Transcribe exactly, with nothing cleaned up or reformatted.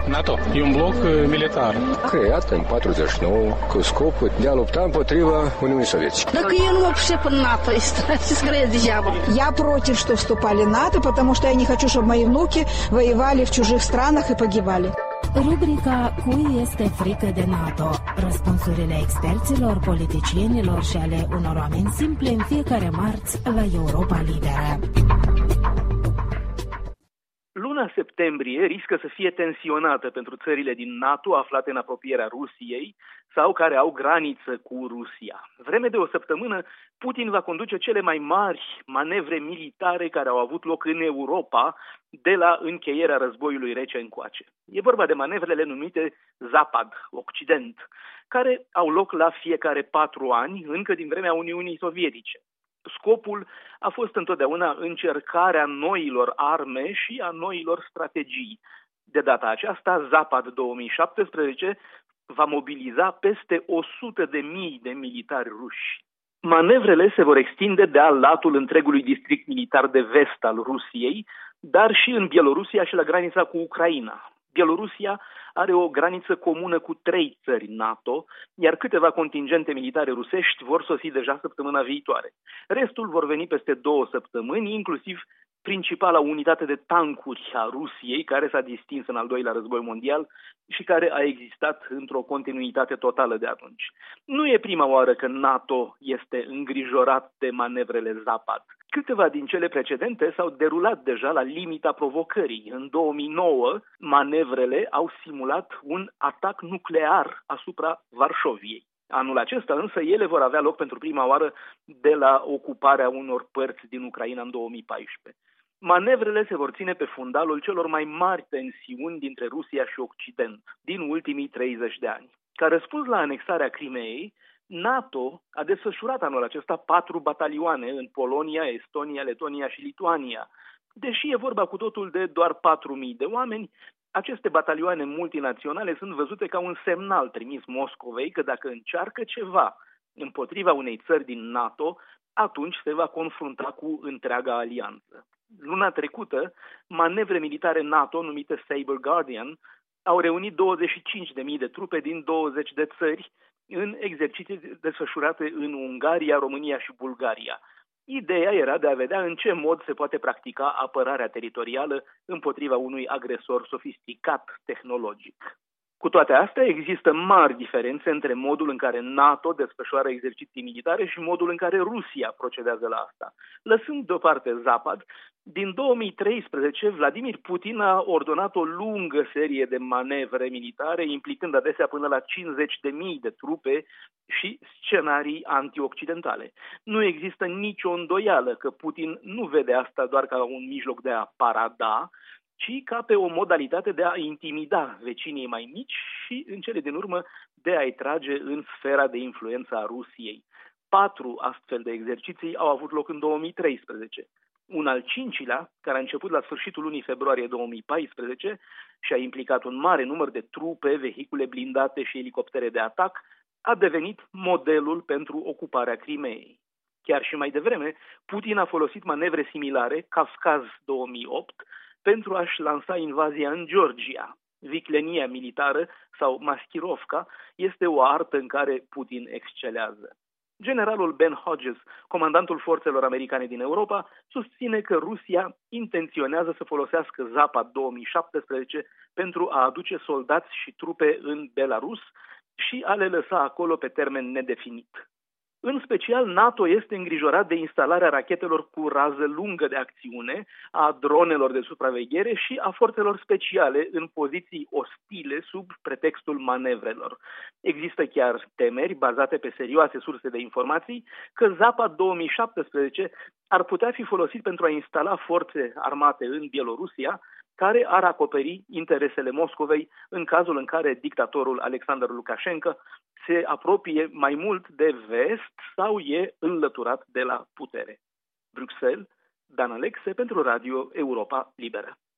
NATO e un bloc militar creat în patruzeci și nouă cu scopul de a lupta împotriva Uniunii Sovietice. Dacă eu nu вообще по НАТО, скорее дьявол. Я против, что вступали в НАТО, потому что я не хочу, чтобы мои внуки воевали в чужих странах и погибали. Rubrica Cui este frică de NATO? Răspunsurile experților, politicienilor și ale unor oameni simple în fiecare marți la Europa Liberă. Luna septembrie riscă să fie tensionată pentru țările din NATO aflate în apropierea Rusiei sau care au graniță cu Rusia. Vreme de o săptămână, Putin va conduce cele mai mari manevre militare care au avut loc în Europa de la încheierea războiului rece încoace. E vorba de manevrele numite Zapad, Occident, care au loc la fiecare patru ani, încă din vremea Uniunii Sovietice. Scopul a fost întotdeauna încercarea noilor arme și a noilor strategii. De data aceasta, Zapad două mii șaptesprezece va mobiliza peste o sută de mii de militari ruși. Manevrele se vor extinde de-a latul întregului district militar de vest al Rusiei, dar și în Bielorusia și la granița cu Ucraina. Bielorusia are o graniță comună cu trei țări NATO, iar câteva contingente militare rusești vor sosi deja săptămâna viitoare. Restul vor veni peste două săptămâni, inclusiv principala unitate de tancuri a Rusiei, care s-a distins în al doilea război mondial și care a existat într-o continuitate totală de atunci. Nu e prima oară că NATO este îngrijorat de manevrele Zapad. Câteva din cele precedente s-au derulat deja la limita provocării. În două mii nouă, manevrele au simulat un atac nuclear asupra Varșoviei. Anul acesta însă ele vor avea loc pentru prima oară de la ocuparea unor părți din Ucraina în două mii paisprezece. Manevrele se vor ține pe fundalul celor mai mari tensiuni dintre Rusia și Occident din ultimii treizeci de ani. Ca răspuns la anexarea Crimeei, NATO a desfășurat anul acesta patru batalioane în Polonia, Estonia, Letonia și Lituania. Deși e vorba cu totul de doar patru mii de oameni, aceste batalioane multinaționale sunt văzute ca un semnal trimis Moscovei că dacă încearcă ceva împotriva unei țări din NATO, atunci se va confrunta cu întreaga alianță. Luna trecută, manevre militare NATO numite Saber Guardian au reunit douăzeci și cinci de mii de trupe din douăzeci de țări în exerciții desfășurate în Ungaria, România și Bulgaria. Ideea era de a vedea în ce mod se poate practica apărarea teritorială împotriva unui agresor sofisticat tehnologic. Cu toate astea, există mari diferențe între modul în care NATO desfășoară exerciții militare și modul în care Rusia procedează la asta. Lăsând deoparte Zapad, din două mii treisprezece, Vladimir Putin a ordonat o lungă serie de manevre militare, implicând adesea până la cincizeci de mii de trupe și scenarii antioccidentale. Nu există nicio îndoială că Putin nu vede asta doar ca un mijloc de a parada, ci ca pe o modalitate de a intimida vecinii mai mici și, în cele din urmă, de a-i trage în sfera de influență a Rusiei. Patru astfel de exerciții au avut loc în două mii treisprezece. Un al cincilea, care a început la sfârșitul lunii februarie două mii paisprezece și a implicat un mare număr de trupe, vehicule blindate și elicoptere de atac, a devenit modelul pentru ocuparea Crimeei. Chiar și mai devreme, Putin a folosit manevre similare, Kavkaz două mii opt, pentru a-și lansa invazia în Georgia. Viclenia militară sau maskirovka este o artă în care Putin excelează. Generalul Ben Hodges, comandantul forțelor americane din Europa, susține că Rusia intenționează să folosească Zapad două mii șaptesprezece pentru a aduce soldați și trupe în Belarus și a le lăsa acolo pe termen nedefinit. În special, NATO este îngrijorat de instalarea rachetelor cu rază lungă de acțiune, a dronelor de supraveghere și a forțelor speciale în poziții ostile sub pretextul manevrelor. Există chiar temeri, bazate pe serioase surse de informații, că Zapad două mii șaptesprezece ar putea fi folosit pentru a instala forțe armate în Bielorusia, care ar acoperi interesele Moscovei în cazul în care dictatorul Alexander Lukashenko se apropie mai mult de vest sau e înlăturat de la putere. Bruxelles, Dan Alexe pentru Radio Europa Liberă.